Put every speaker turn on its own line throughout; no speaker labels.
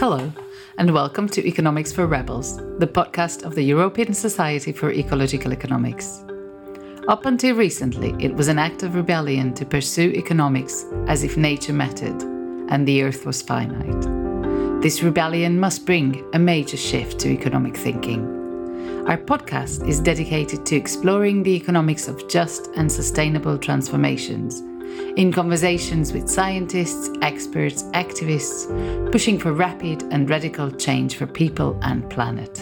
Hello, and welcome to Economics for Rebels, the podcast of the European Society for Ecological Economics. Up until recently, it was an act of rebellion to pursue economics as if nature mattered and the earth was finite. This rebellion must bring a major shift to economic thinking. Our podcast is dedicated to exploring the economics of just and sustainable transformations, in conversations with scientists, experts, activists, pushing for rapid and radical change for people and planet.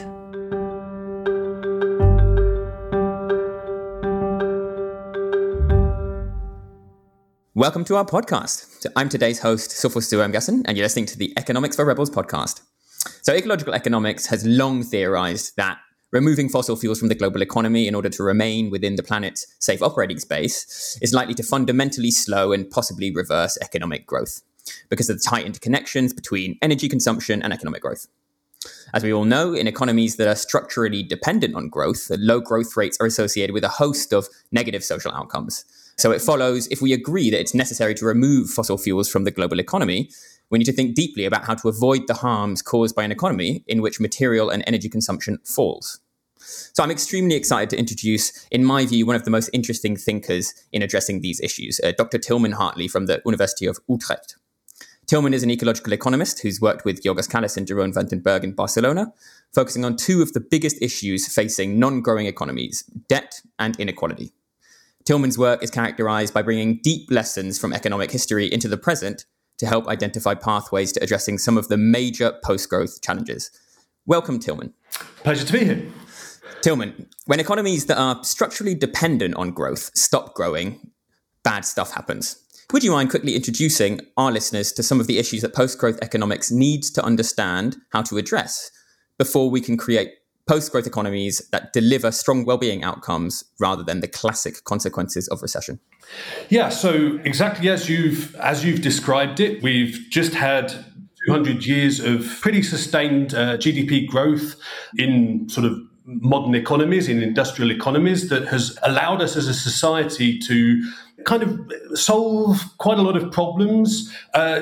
Welcome to our podcast. I'm today's host, Sophus Stuemgassen, and you're listening to the Economics for Rebels podcast. So ecological economics has long theorized that removing fossil fuels from the global economy in order to remain within the planet's safe operating space is likely to fundamentally slow and possibly reverse economic growth because of the tight interconnections between energy consumption and economic growth. As we all know, in economies that are structurally dependent on growth, the low growth rates are associated with a host of negative social outcomes. So it follows, if we agree that it's necessary to remove fossil fuels from the global economy, we need to think deeply about how to avoid the harms caused by an economy in which material and energy consumption falls. So I'm extremely excited to introduce, in my view, one of the most interesting thinkers in addressing these issues, Dr. Tilman Hartley from the University of Utrecht. Tilman is an ecological economist who's worked with Jorgos Kallis and Jeroen van den Berg in Barcelona, focusing on two of the biggest issues facing non-growing economies, debt and inequality. Tilman's work is characterized by bringing deep lessons from economic history into the present to help identify pathways to addressing some of the major post-growth challenges. Welcome, Tilman.
Pleasure to be here.
Tilman, when economies that are structurally dependent on growth stop growing, bad stuff happens. Would you mind quickly introducing our listeners to some of the issues that post-growth economics needs to understand how to address before we can create post-growth economies that deliver strong well-being outcomes rather than the classic consequences of recession?
Yeah, so exactly as you've described it, we've just had 200 years of pretty sustained GDP growth in sort of modern economies, in industrial economies, that has allowed us as a society to kind of solve quite a lot of problems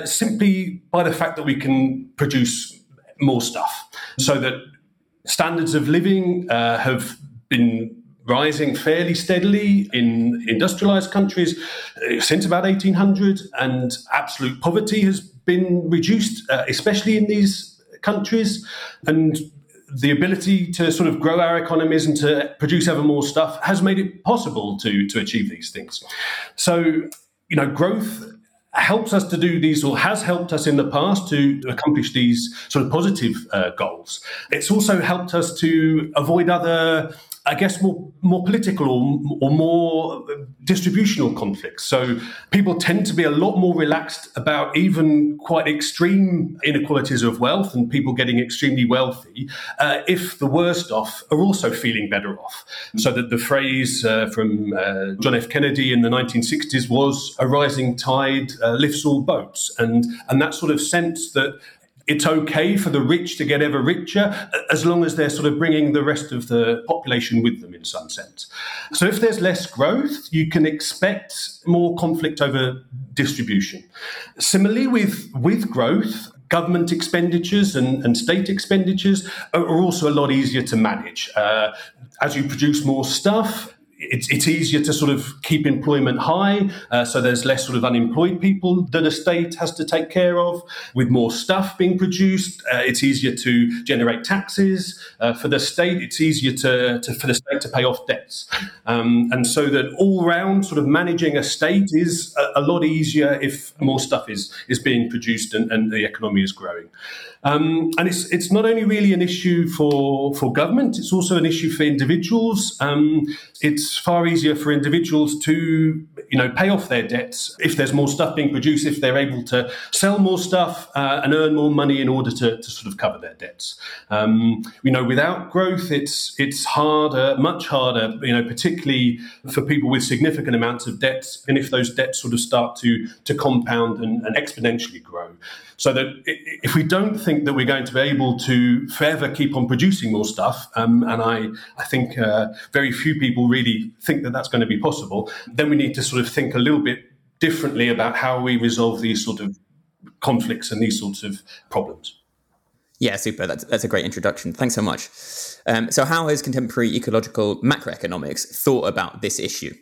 simply by the fact that we can produce more stuff. So that standards of living have been rising fairly steadily in industrialized countries since about 1800, and absolute poverty has been reduced, especially in these countries. And the ability to sort of grow our economies and to produce ever more stuff has made it possible to achieve these things. So, growth helps us to do these, or has helped us in the past to accomplish these sort of positive goals. It's also helped us to avoid other, I guess, more political or more distributional conflicts. So people tend to be a lot more relaxed about even quite extreme inequalities of wealth and people getting extremely wealthy if the worst off are also feeling better off. So that the phrase from John F. Kennedy in the 1960s was, "A rising tide lifts all boats," and that sort of sense that it's okay for the rich to get ever richer as long as they're sort of bringing the rest of the population with them in some sense. So if there's less growth, you can expect more conflict over distribution. Similarly, with growth, government expenditures and state expenditures are also a lot easier to manage. As you produce more stuff, it's easier to sort of keep employment high, so there's less sort of unemployed people that a state has to take care of. With more stuff being produced, it's easier to generate taxes. For the state, it's easier for the state to pay off debts. And so that all round sort of managing a state is a lot easier if more stuff is being produced and the economy is growing. And it's not only really an issue for government, it's also an issue for individuals. It's far easier for individuals to, pay off their debts if there's more stuff being produced, if they're able to sell more stuff and earn more money in order to sort of cover their debts. Without growth, it's harder, much harder, particularly for people with significant amounts of debts, and if those debts sort of start to compound and exponentially grow. So that if we don't think that we're going to be able to forever keep on producing more stuff, and I think very few people really think that that's going to be possible, then we need to sort of think a little bit differently about how we resolve these sort of conflicts and these sorts of problems.
Yeah, super. That's a great introduction. Thanks so much. So how has contemporary ecological macroeconomics thought about this issue?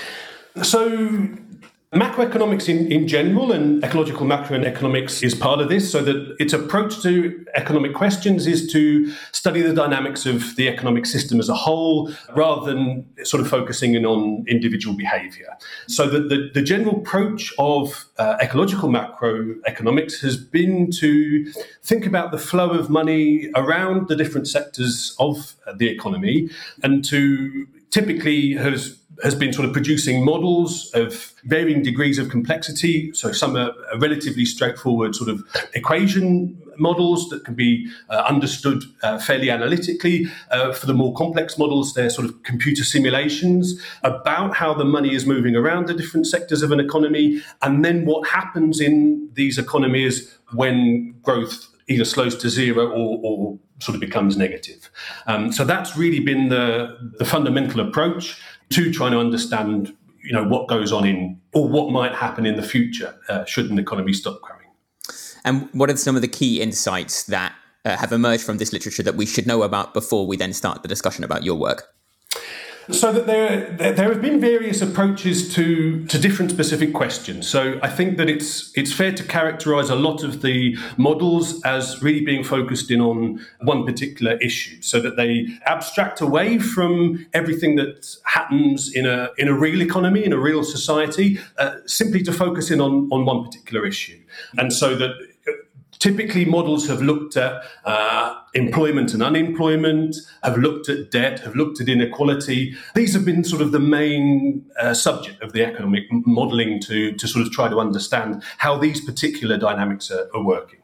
So macroeconomics in general and ecological macroeconomics is part of this, so that its approach to economic questions is to study the dynamics of the economic system as a whole, rather than sort of focusing in on individual behavior. So the general approach of ecological macroeconomics has been to think about the flow of money around the different sectors of the economy, and to typically has been sort of producing models of varying degrees of complexity. So some are relatively straightforward sort of equation models that can be understood fairly analytically. For the more complex models, they're sort of computer simulations about how the money is moving around the different sectors of an economy, and then what happens in these economies when growth either slows to zero or sort of becomes negative. So that's really been the fundamental approach to trying to understand, what goes on in, or what might happen in the future should an economy stop growing.
And what are some of the key insights that have emerged from this literature that we should know about before we then start the discussion about your work?
So that there have been various approaches to different specific questions. So I think that it's fair to characterise a lot of the models as really being focused in on one particular issue, so that they abstract away from everything that happens in a real economy, in a real society, simply to focus in on one particular issue. And so that typically, models have looked at employment and unemployment, have looked at debt, have looked at inequality. These have been sort of the main subject of the economic modelling to sort of try to understand how these particular dynamics are working.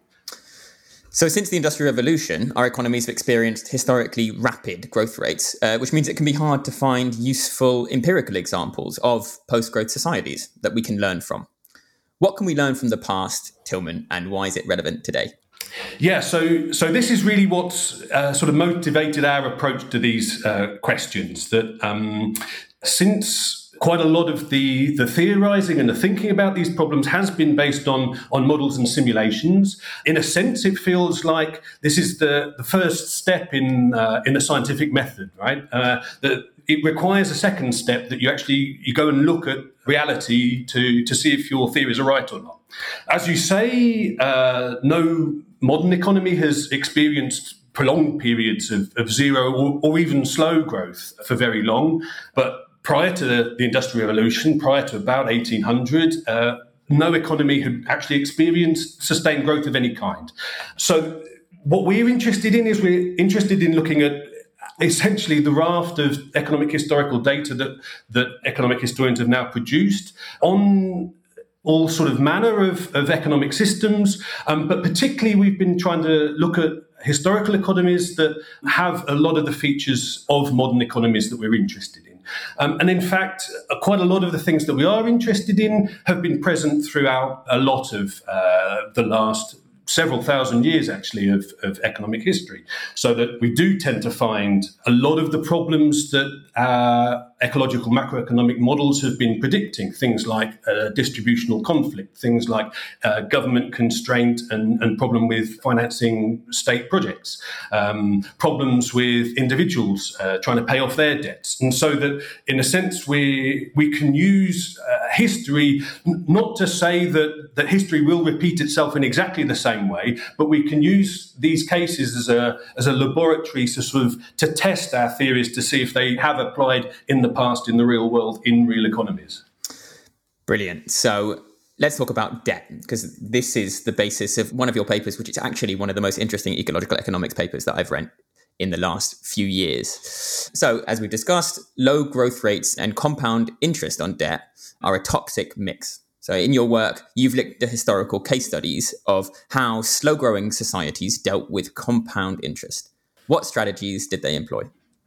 So since the Industrial Revolution, our economies have experienced historically rapid growth rates, which means it can be hard to find useful empirical examples of post-growth societies that we can learn from. What can we learn from the past, Tilman, and why is it relevant today?
Yeah, so this is really what's sort of motivated our approach to these questions. That since quite a lot of the theorising and the thinking about these problems has been based on models and simulations, in a sense, it feels like this is the first step in the scientific method, right? That it requires a second step, that you go and look at reality to see if your theories are right or not. As you say, no modern economy has experienced prolonged periods of zero or even slow growth for very long. But prior to the Industrial Revolution, prior to about 1800, no economy had actually experienced sustained growth of any kind. So what we're interested in is we're interested in looking at essentially the raft of economic historical data that economic historians have now produced on all sort of manner of economic systems. But particularly, we've been trying to look at historical economies that have a lot of the features of modern economies that we're interested in. And in fact, quite a lot of the things that we are interested in have been present throughout a lot of the last several thousand years, actually, of economic history. So that we do tend to find a lot of the problems that ecological macroeconomic models have been predicting, things like distributional conflict, things like government constraint and problem with financing state projects, problems with individuals trying to pay off their debts. And so that, in a sense, we can use history not to say that history will repeat itself in exactly the same way, but we can use these cases as a laboratory to test our theories to see if they have applied in the past in the real world, in real economies.
Brilliant. So let's talk about debt, because this is the basis of one of your papers, which is actually one of the most interesting ecological economics papers that I've read in the last few years. So as we've discussed, low growth rates and compound interest on debt are a toxic mix. So in your work, you've looked at historical case studies of how slow-growing societies dealt with compound interest. What strategies did they employ?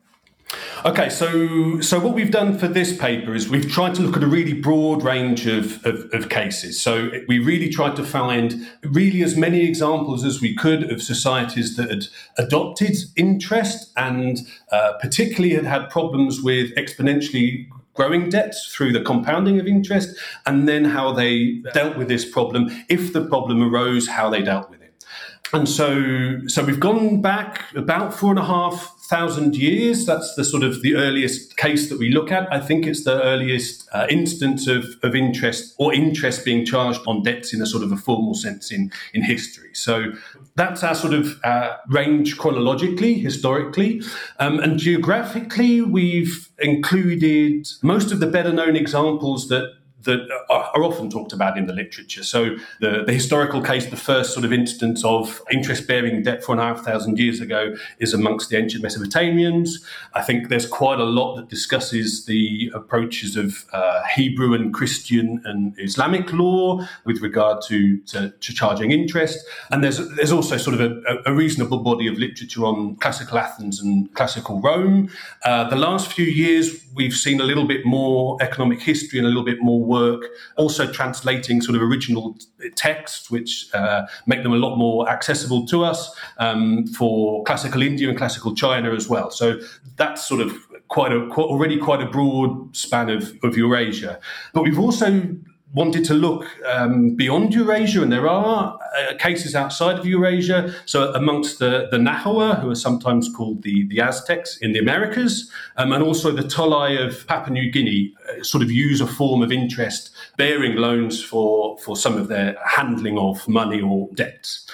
Okay, so what we've done for this paper is we've tried to look at a really broad range of cases. So we really tried to find really as many examples as we could of societies that had adopted interest and particularly had problems with exponentially growing debts through the compounding of interest, and then how they dealt with this problem. If the problem arose, how they dealt with it. And so we've gone back about 4,500 years. That's the sort of the earliest case that we look at. I think it's the earliest instance of interest or interest being charged on debts in a sort of a formal sense in history. So that's our sort of range chronologically, historically. And geographically, we've included most of the better known examples that are often talked about in the literature. So the historical case, the first sort of instance of interest-bearing debt 4,500 years ago is amongst the ancient Mesopotamians. I think there's quite a lot that discusses the approaches of Hebrew and Christian and Islamic law with regard to charging interest. And there's also sort of a reasonable body of literature on classical Athens and classical Rome. The last few years, we've seen a little bit more economic history and a little bit more work, also translating sort of original texts, which make them a lot more accessible to us for classical India and classical China as well. So that's sort of already quite a broad span of Eurasia. But we've also wanted to look beyond Eurasia, and there are cases outside of Eurasia. So amongst the Nahua, who are sometimes called the Aztecs in the Americas, and also the Tolai of Papua New Guinea, sort of use a form of interest-bearing loans for some of their handling of money or debts.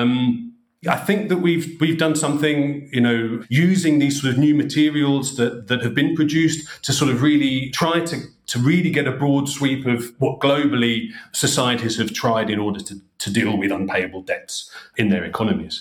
I think that we've done something, using these sort of new materials that have been produced to sort of really try to really get a broad sweep of what globally societies have tried in order to deal with unpayable debts in their economies.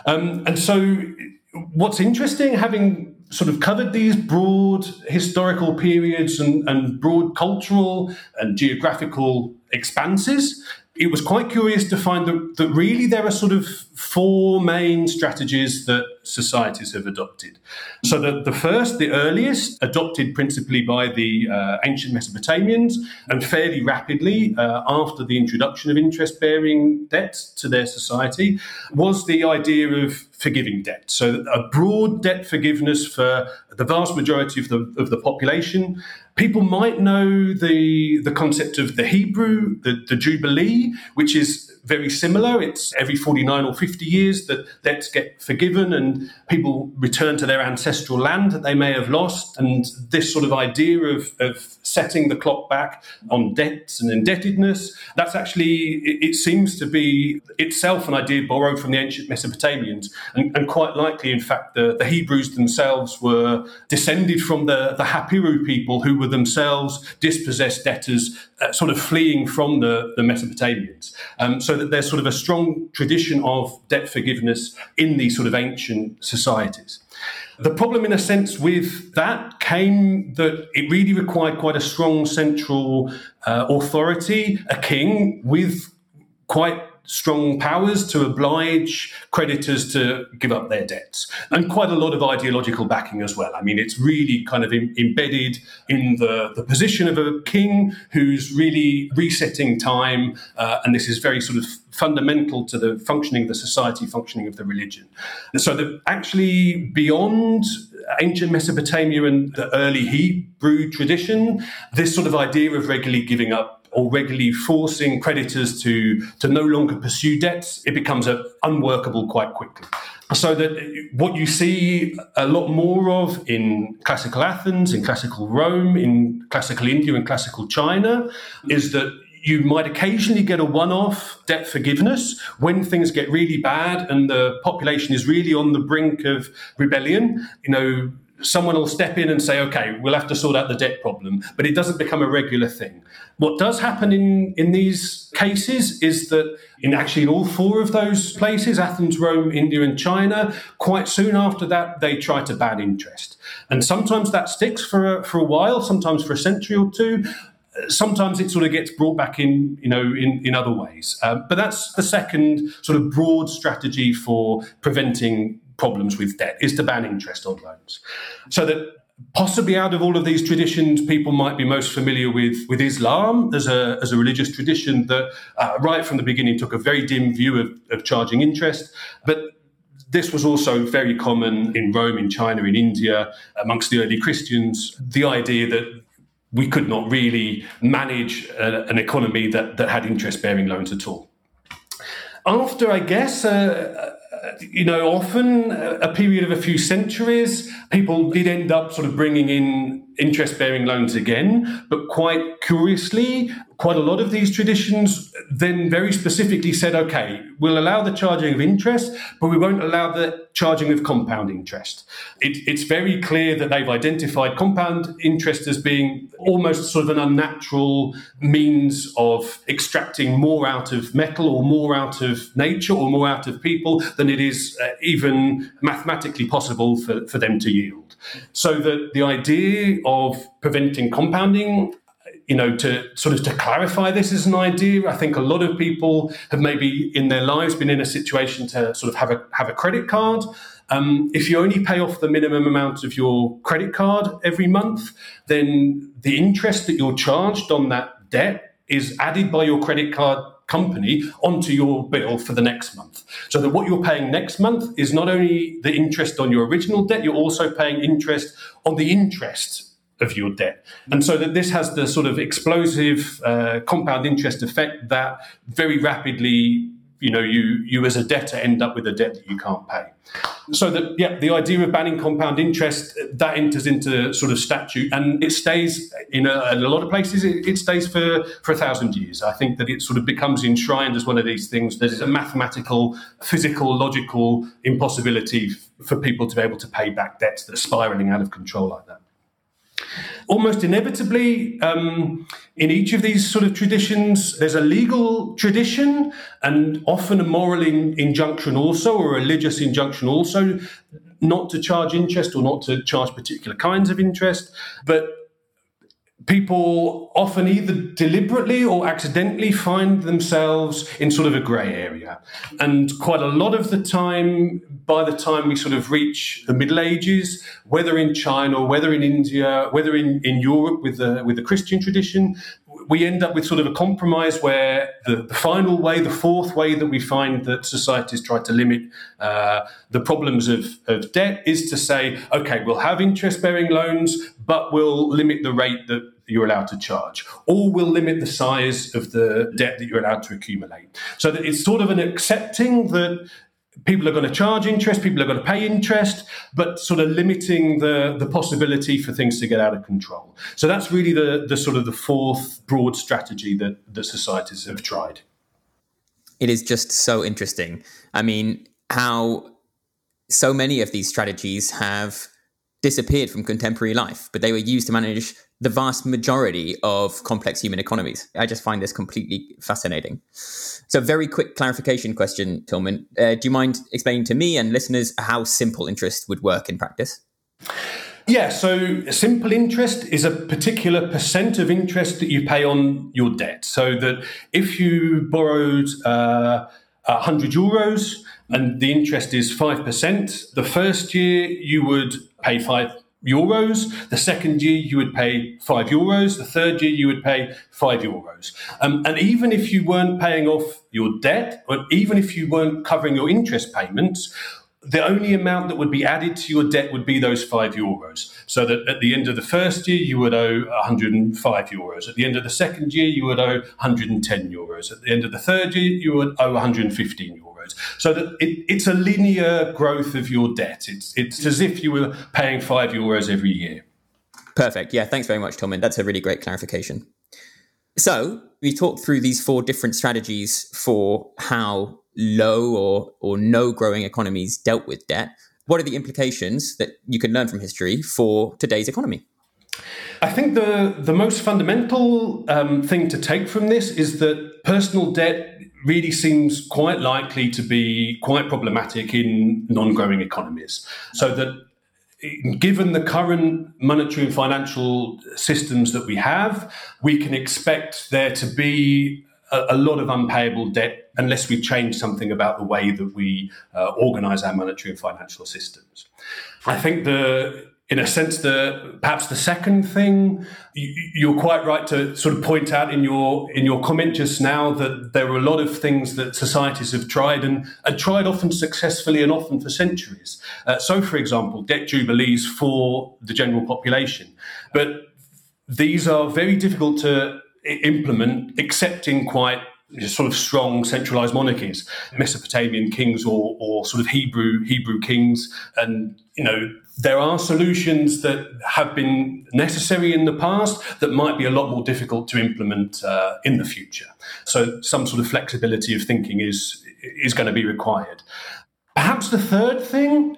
And so what's interesting, having sort of covered these broad historical periods and broad cultural and geographical expanses, it was quite curious to find that really there are sort of four main strategies that societies have adopted. So the first, the earliest, adopted principally by the ancient Mesopotamians, and fairly rapidly after the introduction of interest-bearing debt to their society, was the idea of forgiving debt. So a broad debt forgiveness for the vast majority of the population. People might know the concept of the Hebrew, the Jubilee, which is very similar. It's every 49 or 50 years that debts get forgiven and people return to their ancestral land that they may have lost. And this sort of idea of setting the clock back on debts and indebtedness, that's actually, it seems to be itself an idea borrowed from the ancient Mesopotamians. And quite likely, in fact, the Hebrews themselves were descended from the Hapiru people, who were themselves dispossessed debtors, sort of fleeing from the Mesopotamians. So that there's sort of a strong tradition of debt forgiveness in these sort of ancient societies. The problem, in a sense, with that came that it really required quite a strong central authority, a king with quite strong powers to oblige creditors to give up their debts, and quite a lot of ideological backing as well. I mean, it's really kind of embedded in the position of a king who's really resetting time, and this is very sort of fundamental to the functioning of the society, functioning of the religion. And so that actually beyond ancient Mesopotamia and the early Hebrew tradition, this sort of idea of regularly giving up or regularly forcing creditors to no longer pursue debts, it becomes unworkable quite quickly. So that what you see a lot more of in classical Athens, in classical Rome, in classical India and classical China is that you might occasionally get a one-off debt forgiveness when things get really bad and the population is really on the brink of rebellion. Someone will step in and say, okay, we'll have to sort out the debt problem, but it doesn't become a regular thing. What does happen in these cases is that in all four of those places, Athens, Rome, India and China, quite soon after that, they try to ban interest. And sometimes that sticks for a while, sometimes for a century or two. Sometimes it sort of gets brought back in other ways. But that's the second sort of broad strategy for preventing problems with debt, is to ban interest on loans. So that possibly out of all of these traditions, people might be most familiar with Islam as a religious tradition that right from the beginning took a very dim view of charging interest. But this was also very common in Rome, in China, in India, amongst the early Christians, the idea that we could not really manage an economy that had interest-bearing loans at all. After, I guess, often a period of a few centuries, people did end up sort of bringing in interest-bearing loans again, but quite curiously, quite a lot of these traditions then very specifically said, okay, we'll allow the charging of interest, but we won't allow the charging of compound interest. It's very clear that they've identified compound interest as being almost sort of an unnatural means of extracting more out of metal or more out of nature or more out of people than it is even mathematically possible for them to yield. So the idea of preventing compounding, to clarify this as an idea, I think a lot of people have maybe in their lives been in a situation to sort of have a credit card. If you only pay off the minimum amount of your credit card every month, then the interest that you're charged on that debt is added by your credit card company onto your bill for the next month. So that what you're paying next month is not only the interest on your original debt, you're also paying interest on the interest of your debt. And so that this has the sort of explosive compound interest effect that very rapidly, you as a debtor end up with a debt that you can't pay. So that, the idea of banning compound interest, that enters into sort of statute, and it stays in a lot of places, it stays for 1,000 years. I think that it sort of becomes enshrined as one of these things that is a mathematical, physical, logical impossibility for people to be able to pay back debts that are spiraling out of control like that. Almost inevitably, in each of these sort of traditions, there's a legal tradition and often a moral injunction also, or a religious injunction also, not to charge interest or not to charge particular kinds of interest. But people often either deliberately or accidentally find themselves in sort of a grey area. And quite a lot of the time, by the time we sort of reach the Middle Ages, whether in China, whether in India, whether in Europe with the Christian tradition, we end up with sort of a compromise where the final way, the fourth way that we find that societies try to limit the problems of debt is to say, okay, we'll have interest-bearing loans, but we'll limit the rate that you're allowed to charge, or we'll limit the size of the debt that you're allowed to accumulate. So that it's sort of an accepting that people are going to charge interest, people are going to pay interest, but sort of limiting the possibility for things to get out of control. So that's really the sort of the fourth broad strategy that societies have tried.
It is just so interesting. I mean, how so many of these strategies have disappeared from contemporary life, but they were used to manage the vast majority of complex human economies. I just find this completely fascinating. So very quick clarification question, Tilman. Do you mind explaining to me and listeners how simple interest would work in practice?
Yeah, so simple interest is a particular percent of interest that you pay on your debt. So that if you borrowed 100 euros and the interest is 5%, the first year you would pay €5. The second year you would pay €5. The third year you would pay €5. And even if you weren't paying off your debt, or even if you weren't covering your interest payments, the only amount that would be added to your debt would be those €5. So that at the end of the first year, you would owe €105. At the end of the second year, you would owe €110. At the end of the third year, you would owe €115. So that it's a linear growth of your debt. It's as if you were paying €5 every year.
Perfect. Yeah, thanks very much, Tilman. That's a really great clarification. So we talked through these four different strategies for how low or no growing economies dealt with debt. What are the implications that you can learn from history for today's economy?
I think the most fundamental thing to take from this is that personal debt really seems quite likely to be quite problematic in non-growing economies. So that given the current monetary and financial systems that we have, we can expect there to be a lot of unpayable debt unless we change something about the way that we organise our monetary and financial systems. I think in a sense, perhaps the second thing, you're quite right to sort of point out in your comment just now that there are a lot of things that societies have tried and tried often successfully and often for centuries. So, for example, debt jubilees for the general population. But these are very difficult to implement, except in quite sort of strong centralized monarchies, Mesopotamian kings or sort of Hebrew kings. And, there are solutions that have been necessary in the past that might be a lot more difficult to implement in the future. So some sort of flexibility of thinking is going to be required. Perhaps the third thing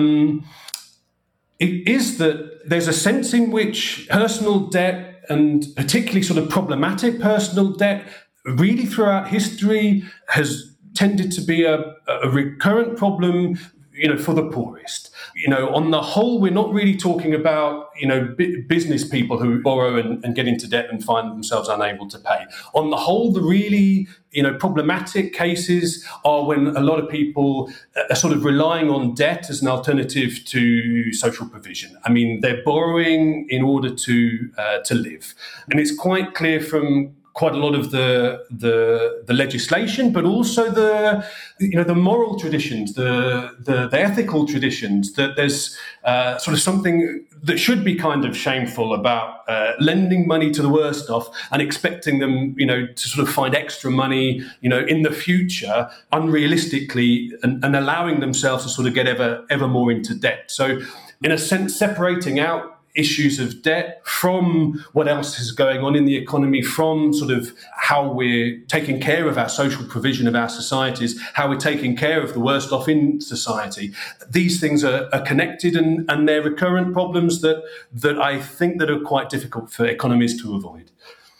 is that there's a sense in which personal debt, and particularly sort of problematic personal debt, really throughout history has tended to be a recurrent problem, for the poorest. On the whole, we're not really talking about, business people who borrow and get into debt and find themselves unable to pay. On the whole, the really, problematic cases are when a lot of people are sort of relying on debt as an alternative to social provision. I mean, they're borrowing in order to live. And it's quite clear from quite a lot of the legislation, but also the moral traditions, the ethical traditions, that there's sort of something that should be kind of shameful about lending money to the worst off and expecting them, to sort of find extra money, in the future, unrealistically, and allowing themselves to sort of get ever more into debt. So, in a sense, separating out issues of debt from what else is going on in the economy, from sort of how we're taking care of our social provision of our societies, how we're taking care of the worst off in society. These things are connected, and they're recurrent problems that I think that are quite difficult for economies to avoid.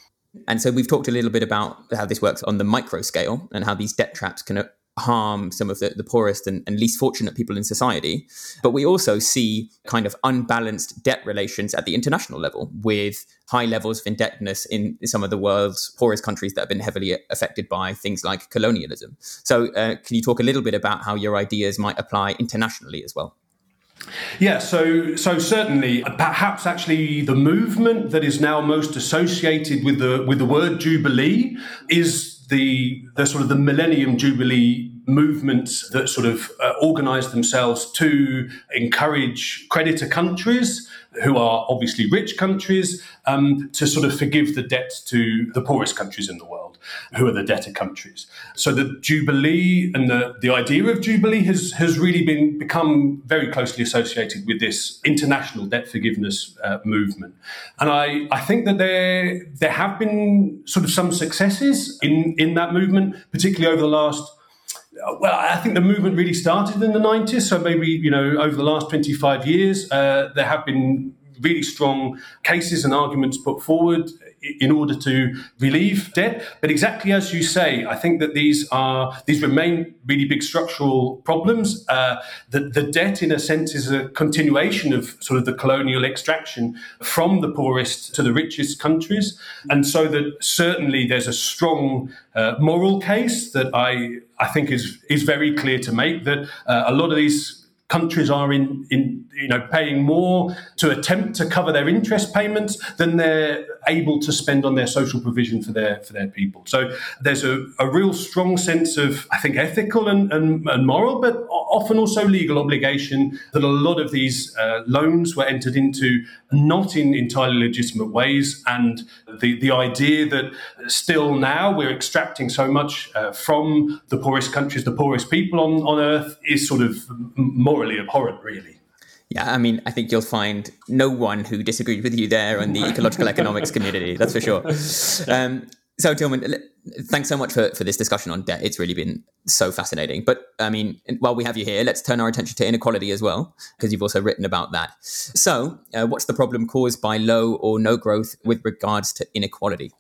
And so we've talked a little bit about how this works on the micro scale and how these debt traps can harm some of the poorest and least fortunate people in society. But we also see kind of unbalanced debt relations at the international level, with high levels of indebtedness in some of the world's poorest countries that have been heavily affected by things like colonialism. So can you talk a little bit about how your ideas might apply internationally as well?
Yeah, so certainly, perhaps actually the movement that is now most associated with the word Jubilee is the sort of the Millennium Jubilee movements that sort of organise themselves to encourage creditor countries, who are obviously rich countries, to sort of forgive the debt to the poorest countries in the world, who are the debtor countries. So the Jubilee and the idea of Jubilee has really become very closely associated with this international debt forgiveness movement. And I think that there have been sort of some successes in that movement, particularly over the last. Well, I think the movement really started in the 90s, so maybe, over the last 25 years, there have been really strong cases and arguments put forward in order to relieve debt. But exactly as you say, I think that these remain really big structural problems. The debt, in a sense, is a continuation of sort of the colonial extraction from the poorest to the richest countries. And so that certainly there's a strong moral case that I think is very clear to make, that a lot of these countries are in paying more to attempt to cover their interest payments than they're able to spend on their social provision for their people. So there's a real strong sense of, I think, ethical and moral, but often also legal obligation, that a lot of these loans were entered into not in entirely legitimate ways. And the idea that still now we're extracting so much from the poorest countries, the poorest people on earth, is sort of morally abhorrent, really.
Yeah, I mean, I think you'll find no one who disagrees with you there in the ecological economics community, that's for sure. So, Tilman, thanks so much for this discussion on debt. It's really been so fascinating. But, I mean, while we have you here, let's turn our attention to inequality as well, because you've also written about that. So, what's the problem caused by low or no growth with regards to inequality?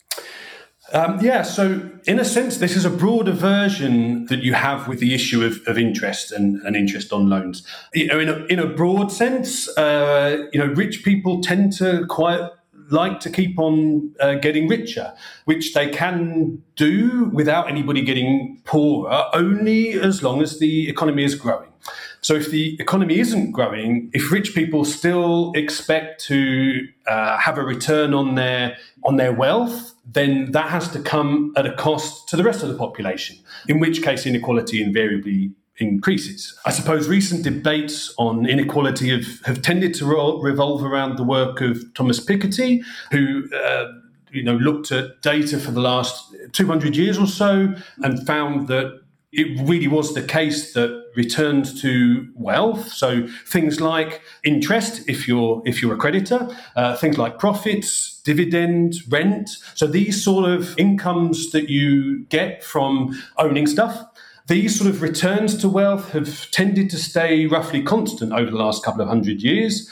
So in a sense, this is a broader version that you have with the issue of interest and interest on loans. In a broad sense, rich people tend to quite like to keep on getting richer, which they can do without anybody getting poorer, only as long as the economy is growing. So if the economy isn't growing, if rich people still expect to have a return on their wealth, then that has to come at a cost to the rest of the population, in which case inequality invariably increases. I suppose recent debates on inequality have tended to revolve around the work of Thomas Piketty, who looked at data for the last 200 years or so and found that it really was the case that returns to wealth, so things like interest, if you're a creditor, things like profits, dividend, rent, so these sort of incomes that you get from owning stuff, these sort of returns to wealth have tended to stay roughly constant over the last couple of 100 years,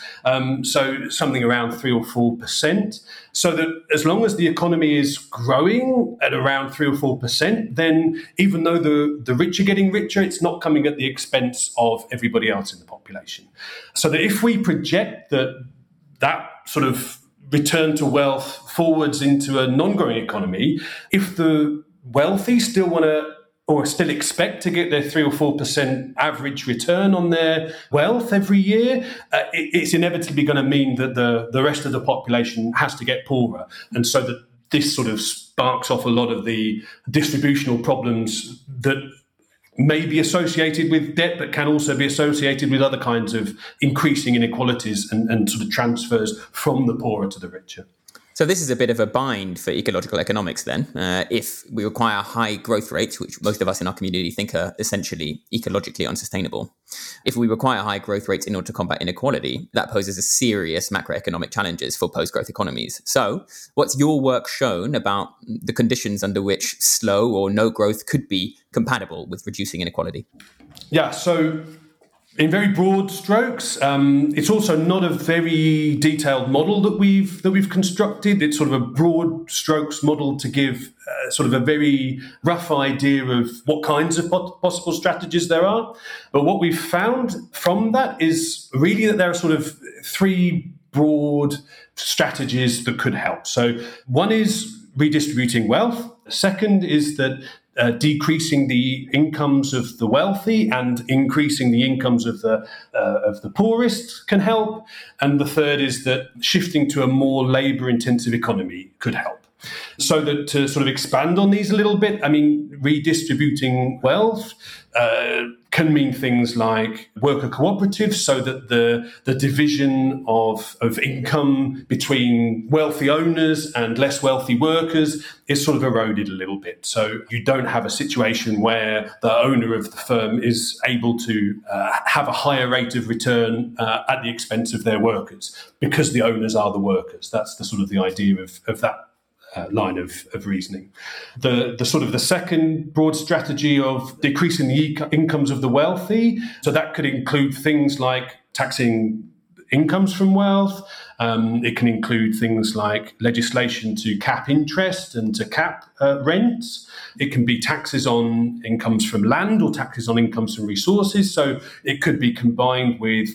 so something around 3 or 4%. So that as long as the economy is growing at around 3 or 4%, then even though the rich are getting richer, it's not coming at the expense of everybody else in the population. So that if we project that sort of return to wealth forwards into a non-growing economy, if the wealthy still want to or still expect to get their 3 or 4% average return on their wealth every year, it's inevitably going to mean that the rest of the population has to get poorer. And so that this sort of sparks off a lot of the distributional problems that may be associated with debt, but can also be associated with other kinds of increasing inequalities and sort of transfers from the poorer to the richer.
So this is a bit of a bind for ecological economics then. If we require high growth rates, which most of us in our community think are essentially ecologically unsustainable, if we require high growth rates in order to combat inequality, that poses a serious macroeconomic challenges for post-growth economies. So what's your work shown about the conditions under which slow or no growth could be compatible with reducing inequality?
Yeah, so in very broad strokes, it's also not a very detailed model that we've constructed. It's sort of a broad strokes model to give sort of a very rough idea of what kinds of possible strategies there are. But what we've found from that is really that there are sort of 3 broad strategies that could help. So one is redistributing wealth. Second is that decreasing the incomes of the wealthy and increasing the incomes of the poorest can help. And the third is that shifting to a more labour-intensive economy could help. So that to sort of expand on these a little bit, I mean, redistributing wealth can mean things like worker cooperatives, so that the division of income between wealthy owners and less wealthy workers is sort of eroded a little bit. So you don't have a situation where the owner of the firm is able to have a higher rate of return at the expense of their workers, because the owners are the workers. That's the sort of the idea of that line of reasoning. The sort of the second broad strategy of decreasing the incomes of the wealthy, so that could include things like taxing incomes from wealth. It can include things like legislation to cap interest and to cap rents. It can be taxes on incomes from land or taxes on incomes from resources. So it could be combined with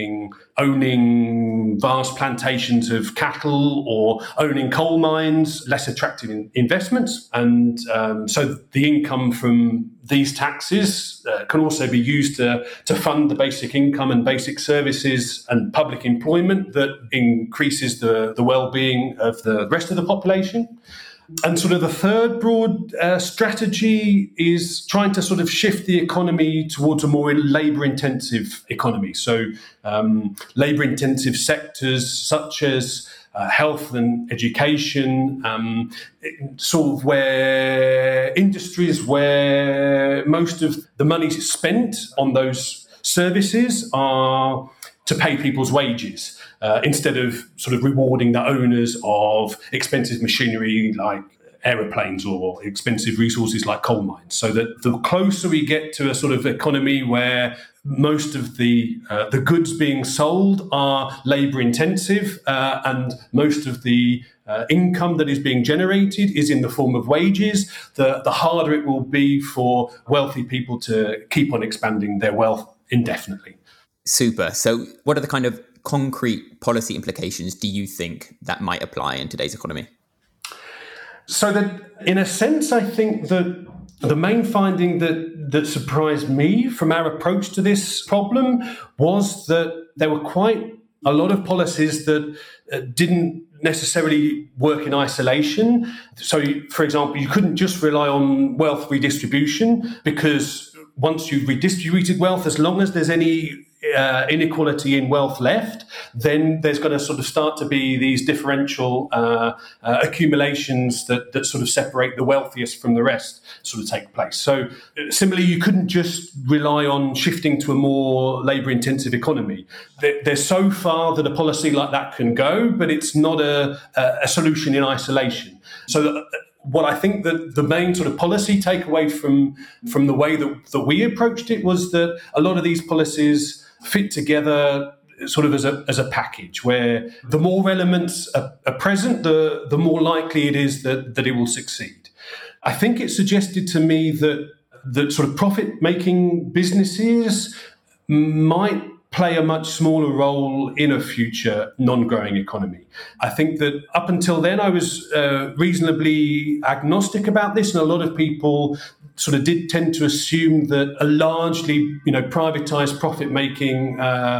owning vast plantations of cattle or owning coal mines less attractive investments. And so the income from these taxes can also be used to fund the basic income and basic services and public employment that increases the well-being of the rest of the population. And sort of the third broad strategy is trying to sort of shift the economy towards a more labour-intensive economy. So labour-intensive sectors such as health and education, sort of where industries where most of the money spent on those services are to pay people's wages, instead of sort of rewarding the owners of expensive machinery like aeroplanes or expensive resources like coal mines. So that the closer we get to a sort of economy where most of the goods being sold are labour intensive and most of the income that is being generated is in the form of wages, the harder it will be for wealthy people to keep on expanding their wealth indefinitely.
Super. So what are the kind of concrete policy implications do you think that might apply in today's economy?
So that, in a sense, I think that the main finding that surprised me from our approach to this problem was that there were quite a lot of policies that didn't necessarily work in isolation. So, for example, you couldn't just rely on wealth redistribution, because once you've redistributed wealth, as long as there's any inequality in wealth left, then there's going to sort of start to be these differential accumulations that sort of separate the wealthiest from the rest sort of take place. So similarly, you couldn't just rely on shifting to a more labour-intensive economy. There's so far that a policy like that can go, but it's not a solution in isolation. So what I think that the main sort of policy takeaway from the way that we approached it was that a lot of these policies fit together sort of as a package, where the more elements are present, the more likely it is that it will succeed. I think it suggested to me that sort of profit-making businesses might play a much smaller role in a future non-growing economy. I think that up until then I was reasonably agnostic about this, and a lot of people sort of did tend to assume that a largely, privatized profit-making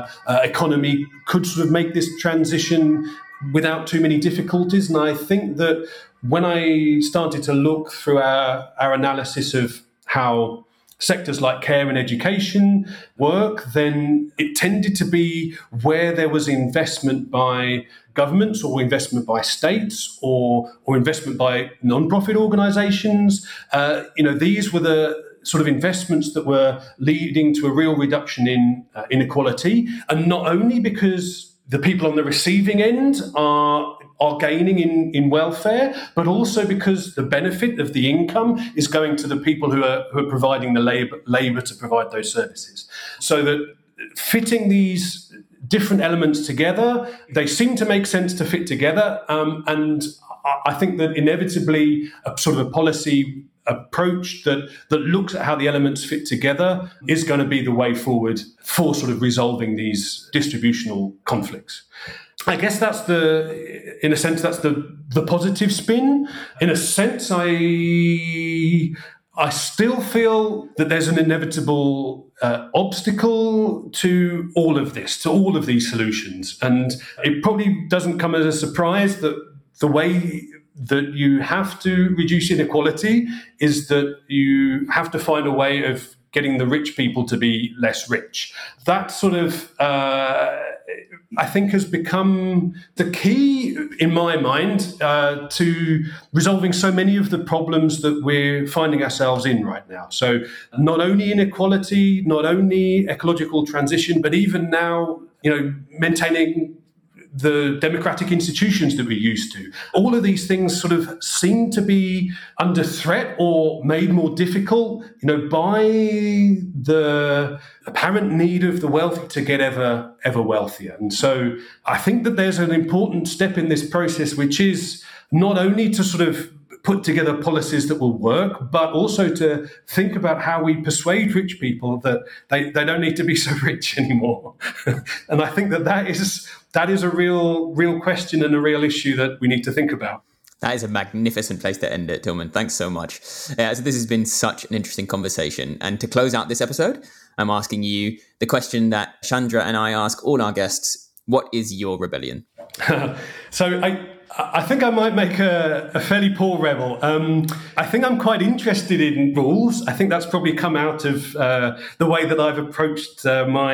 economy could sort of make this transition without too many difficulties. And I think that when I started to look through our analysis of how sectors like care and education work, then it tended to be where there was investment by governments or investment by states or investment by non-profit organizations. These were the sort of investments that were leading to a real reduction in inequality. And not only because the people on the receiving end are gaining in welfare, but also because the benefit of the income is going to the people who are providing the labor to provide those services. So that fitting these different elements together, they seem to make sense to fit together. And I think that inevitably a sort of a policy approach that looks at how the elements fit together is going to be the way forward for sort of resolving these distributional conflicts. I guess that's the positive spin. In a sense, I still feel that there's an inevitable obstacle to all of this, to all of these solutions. And it probably doesn't come as a surprise that the way that you have to reduce inequality is that you have to find a way of getting the rich people to be less rich. That sort of, I think, has become the key, in my mind, to resolving so many of the problems that we're finding ourselves in right now. So not only inequality, not only ecological transition, but even now, maintaining the democratic institutions that we're used to. All of these things sort of seem to be under threat or made more difficult, by the apparent need of the wealthy to get ever wealthier. And so I think that there's an important step in this process, which is not only to sort of put together policies that will work, but also to think about how we persuade rich people that they don't need to be so rich anymore. And I think that is a real question and a real issue that we need to think about.
That is a magnificent place to end it, Tilman. Thanks so much. So this has been such an interesting conversation. And to close out this episode, I'm asking you the question that Chandra and I ask all our guests: what is your rebellion?
So I think I might make a fairly poor rebel. I think I'm quite interested in rules. I think that's probably come out of the way that I've approached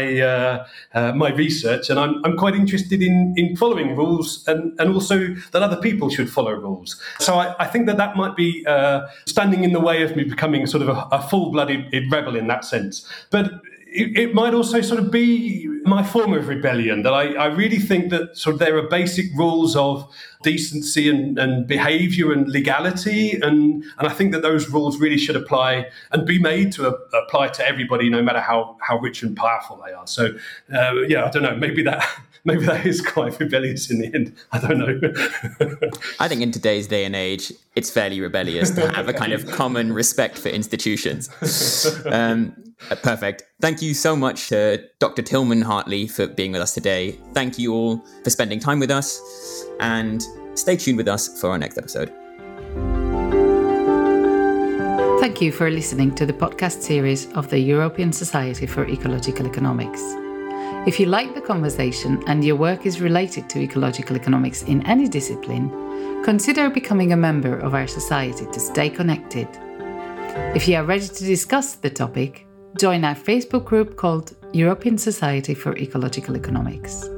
my research, and I'm quite interested in following rules, and also that other people should follow rules. So I think that might be standing in the way of me becoming sort of a full-blooded rebel in that sense. But it might also sort of be my form of rebellion, that I really think that sort of there are basic rules of decency and behaviour and legality, and I think that those rules really should apply and be made to apply to everybody, no matter how rich and powerful they are. So I don't know, maybe that is quite rebellious in the end. I don't know.
I think in today's day and age, it's fairly rebellious to have a kind of common respect for institutions. Perfect. Thank you so much to Dr. Tilman Hartley for being with us today. Thank you all for spending time with us, and stay tuned with us for our next episode.
Thank you for listening to the podcast series of the European Society for Ecological Economics. If you like the conversation and your work is related to ecological economics in any discipline, consider becoming a member of our society to stay connected. If you are ready to discuss the topic, join our Facebook group called European Society for Ecological Economics.